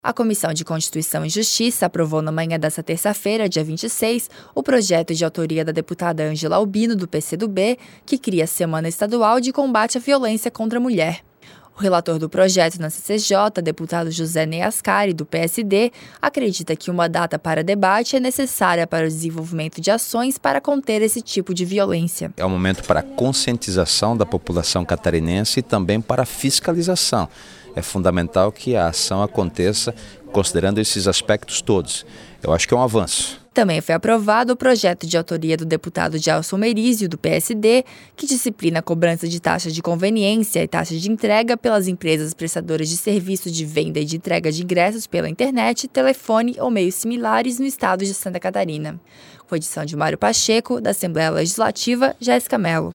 A Comissão de Constituição e Justiça aprovou na manhã desta terça-feira, dia 26, o projeto de autoria da deputada Ângela Albino, do PCdoB, que cria a Semana Estadual de Combate à Violência contra a Mulher. O relator do projeto na CCJ, deputado José Ney Ascari, do PSD, acredita que uma data para debate é necessária para o desenvolvimento de ações para conter esse tipo de violência. É um momento para a conscientização da população catarinense e também para a fiscalização. É fundamental que a ação aconteça considerando esses aspectos todos. Eu acho que é um avanço. Também foi aprovado o projeto de autoria do deputado Gelson Merizio, do PSD, que disciplina a cobrança de taxa de conveniência e taxa de entrega pelas empresas prestadoras de serviço de venda e de entrega de ingressos pela internet, telefone ou meios similares no estado de Santa Catarina. Com edição de Mário Pacheco, da Assembleia Legislativa, Jéssica Mello.